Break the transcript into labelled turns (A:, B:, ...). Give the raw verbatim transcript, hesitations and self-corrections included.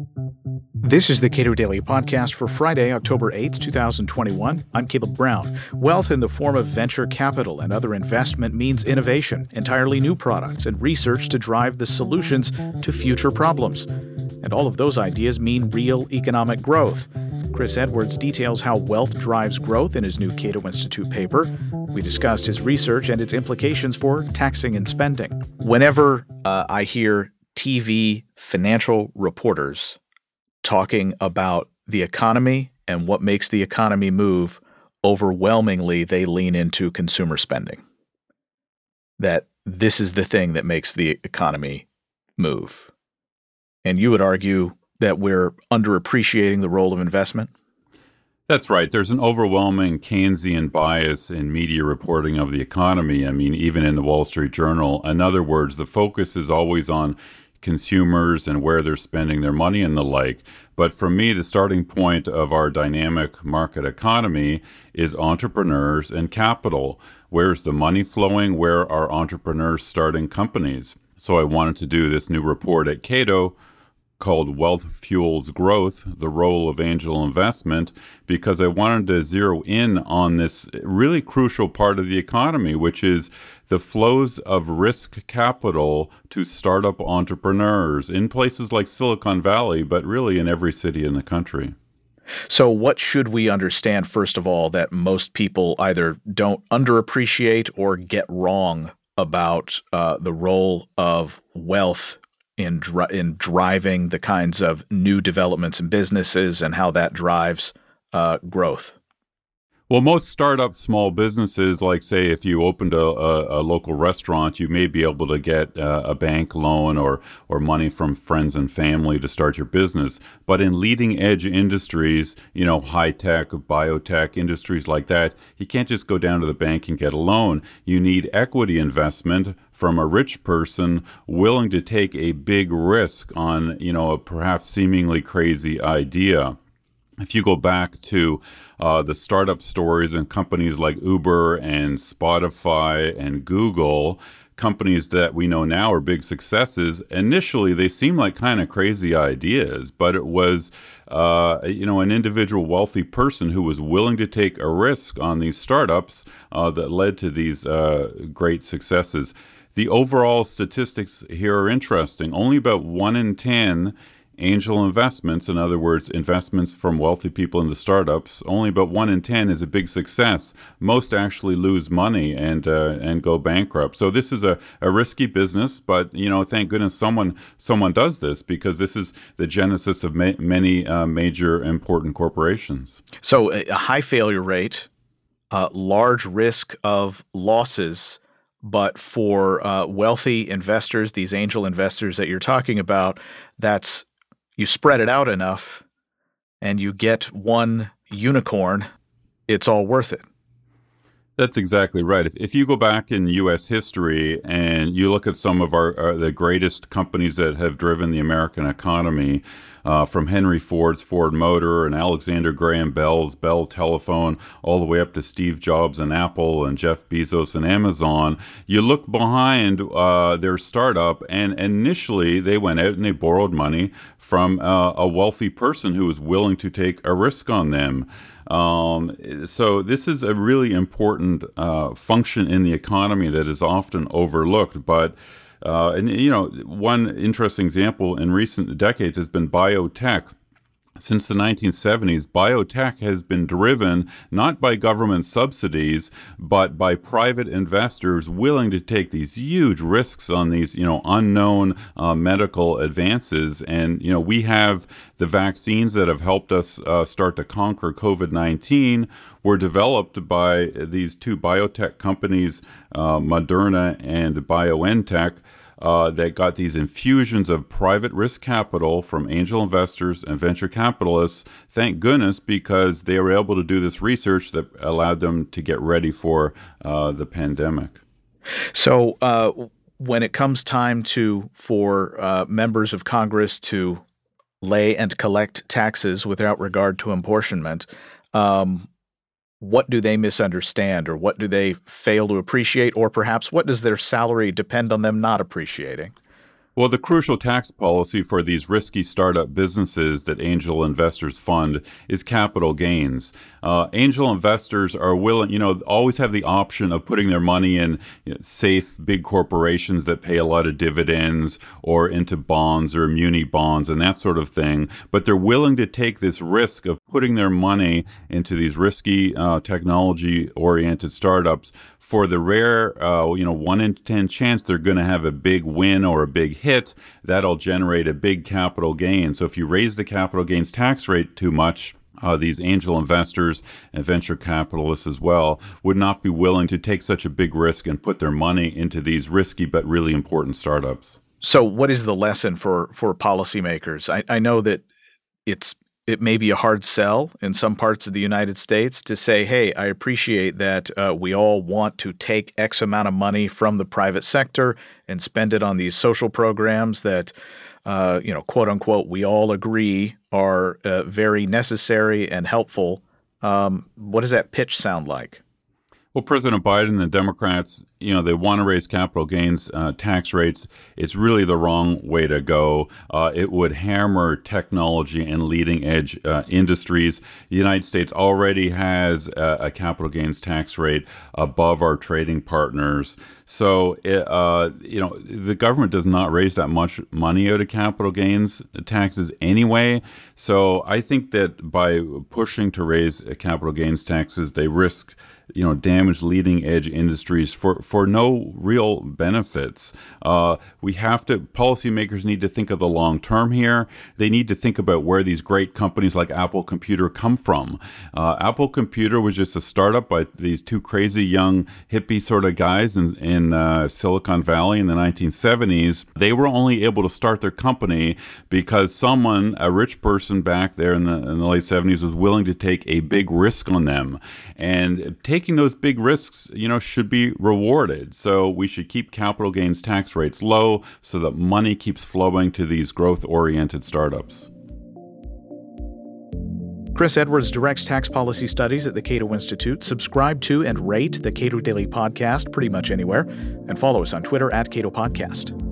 A: This is the Cato Daily Podcast for Friday, October eighth, twenty twenty-one. I'm Caleb Brown. Wealth in the form of venture capital and other investment means innovation, entirely new products, and research to drive the solutions to future problems. And all of those ideas mean real economic growth. Chris Edwards details how wealth drives growth in his new Cato Institute paper. We discussed his research and its implications for taxing and spending. Whenever uh, I hear T V financial reporters talking about the economy and what makes the economy move, overwhelmingly they lean into consumer spending. That this is the thing that makes the economy move. And you would argue that we're underappreciating the role of investment?
B: That's right. There's an overwhelming Keynesian bias in media reporting of the economy. I mean, even in the Wall Street Journal. In other words, the focus is always on consumers and where they're spending their money and the like. But for me, the starting point of our dynamic market economy is entrepreneurs and capital. Where's the money flowing? Where are entrepreneurs starting companies? So I wanted to do this new report at Cato called Wealth Fuels Growth, the Role of Angel Investment, because I wanted to zero in on this really crucial part of the economy, which is the flows of risk capital to startup entrepreneurs in places like Silicon Valley, but really in every city in the country.
A: So what should we understand, first of all, that most people either don't underappreciate or get wrong about uh, the role of wealth in dri- in driving the kinds of new developments in businesses and how that drives uh, growth?
B: Well, most startup small businesses, like say if you opened a, a, a local restaurant, you may be able to get uh, a bank loan or or money from friends and family to start your business. But in leading edge industries, you know, high tech, biotech industries like that, you can't just go down to the bank and get a loan. You need equity investment from a rich person willing to take a big risk on, you know, a perhaps seemingly crazy idea. If you go back to uh, the startup stories and companies like Uber and Spotify and Google, companies that we know now are big successes, initially they seemed like kind of crazy ideas, but it was uh, you know, an individual wealthy person who was willing to take a risk on these startups uh, that led to these uh, great successes. The overall statistics here are interesting. Only about one in ten angel investments, in other words, investments from wealthy people into startups, only about one in ten is a big success. Most actually lose money and uh, and go bankrupt. So this is a, a risky business, but you know, thank goodness someone someone does this, because this is the genesis of ma- many uh, major important corporations.
A: So a high failure rate, uh, large risk of losses, but for uh, wealthy investors, these angel investors that you're talking about, that's you spread it out enough and you get one unicorn, it's all worth it.
B: That's exactly right. If, if you go back in U S history and you look at some of our, our the greatest companies that have driven the American economy, uh, from Henry Ford's Ford Motor and Alexander Graham Bell's Bell Telephone, all the way up to Steve Jobs and Apple and Jeff Bezos and Amazon, you look behind uh, their startup, and initially they went out and they borrowed money from uh, a wealthy person who was willing to take a risk on them. Um, so this is a really important uh, function in the economy that is often overlooked. But uh, and you know, one interesting example in recent decades has been biotech. Since the nineteen seventies, biotech has been driven not by government subsidies, but by private investors willing to take these huge risks on these, you know, unknown uh, medical advances. And, you know, we have the vaccines that have helped us uh, start to conquer COVID nineteen were developed by these two biotech companies, uh, Moderna and BioNTech. Uh, that got these infusions of private risk capital from angel investors and venture capitalists. Thank goodness, because they were able to do this research that allowed them to get ready for uh, the pandemic.
A: So uh, when it comes time to for uh, members of Congress to lay and collect taxes without regard to apportionment, um, what do they misunderstand, or what do they fail to appreciate, or perhaps what does their salary depend on them not appreciating?
B: Well, the crucial tax policy for these risky startup businesses that angel investors fund is capital gains. Uh, angel investors are willing, you know, always have the option of putting their money in you know, safe big corporations that pay a lot of dividends or into bonds or muni bonds and that sort of thing. But they're willing to take this risk of putting their money into these risky uh, technology-oriented startups for the rare, uh, you know, one in ten chance they're going to have a big win or a big hit. That'll generate a big capital gain. So if you raise the capital gains tax rate too much, uh, these angel investors and venture capitalists as well would not be willing to take such a big risk and put their money into these risky but really important startups.
A: So what is the lesson for, for policymakers? I, I know that it's it may be a hard sell in some parts of the United States to say, hey, I appreciate that uh, we all want to take X amount of money from the private sector and spend it on these social programs that, uh, you know, quote unquote, we all agree are uh, very necessary and helpful. Um, what does that pitch sound like?
B: Well, President Biden and the Democrats, you know, they want to raise capital gains uh, tax rates. It's really the wrong way to go. Uh, it would hammer technology and leading edge uh, industries. The United States already has a, a capital gains tax rate above our trading partners. So, it, uh, you know, the government does not raise that much money out of capital gains taxes anyway. So I think that by pushing to raise capital gains taxes, they risk you know, damage leading edge industries for, for no real benefits. Uh, we have to, policymakers need to think of the long term here. They need to think about where these great companies like Apple Computer come from. Uh, Apple Computer was just a startup by these two crazy young hippie sort of guys in, in uh, Silicon Valley in the nineteen seventies. They were only able to start their company because someone, a rich person back there in the, in the late seventies, was willing to take a big risk on them. And taking those big risks, you know, should be rewarded. So we should keep capital gains tax rates low so that money keeps flowing to these growth-oriented startups.
A: Chris Edwards directs tax policy studies at the Cato Institute. Subscribe to and rate the Cato Daily Podcast pretty much anywhere. And follow us on Twitter at Cato Podcast.